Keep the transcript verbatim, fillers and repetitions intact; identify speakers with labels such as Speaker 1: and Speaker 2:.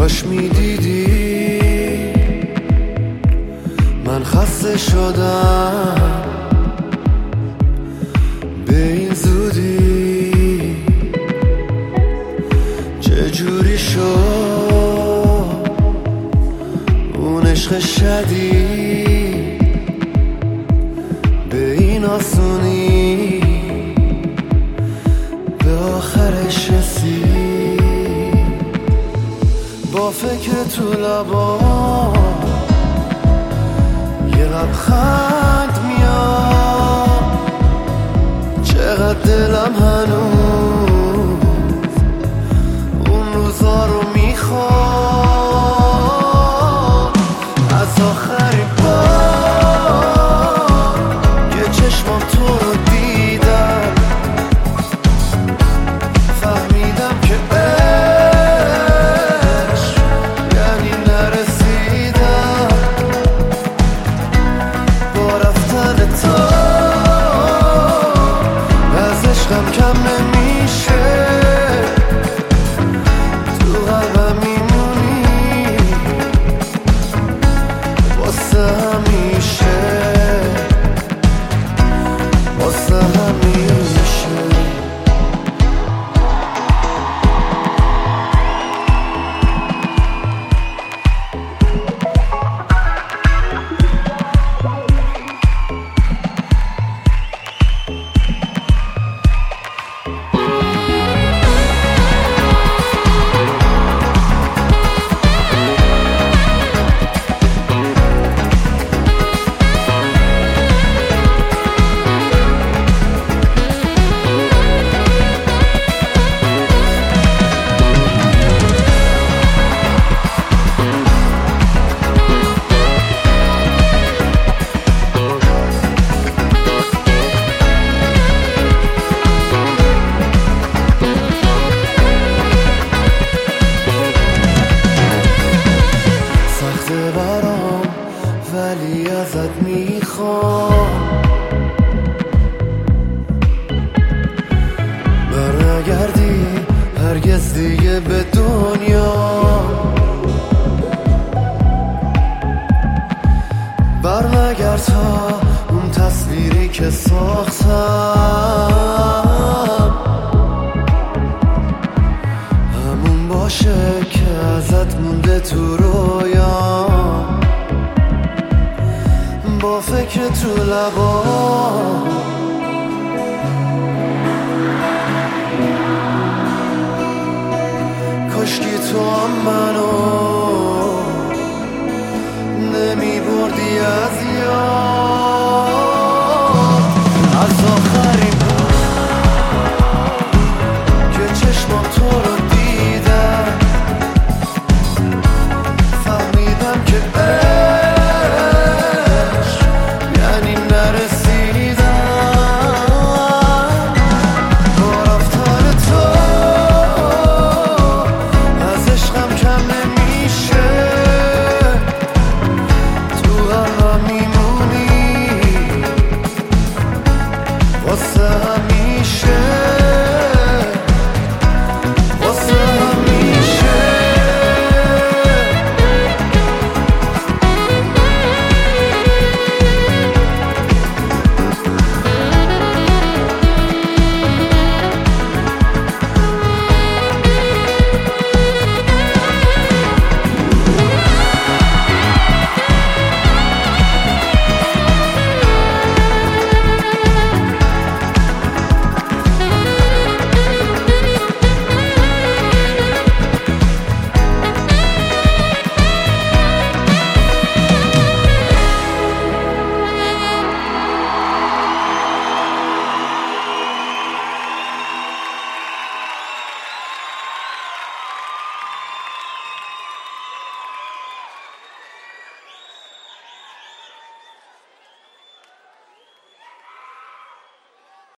Speaker 1: کاش میدیدی من خسته شدم به این زودی، چجوری شد اون عشق شدید به این آسونی به آخرش رسید. با فکر تو لبا یه لبخند میاد، چقدر دلم هنوز اون روزا رو میخواد. از آخرین بار یه چشمم تو رو دیدم، فهمیدم که عشق یعنی نرسیدم. با رفتن تو از عشقم کم نمیشه، تو قلبم میمونی واسه همیشه، واسه همیشه. ولی ازت میخوام برنگردی هرگز دیگه به دنیا، برنگرد تا اون تصویری که ساختم همون باشه که ازت مونده تو رویا. با فکر تو لبا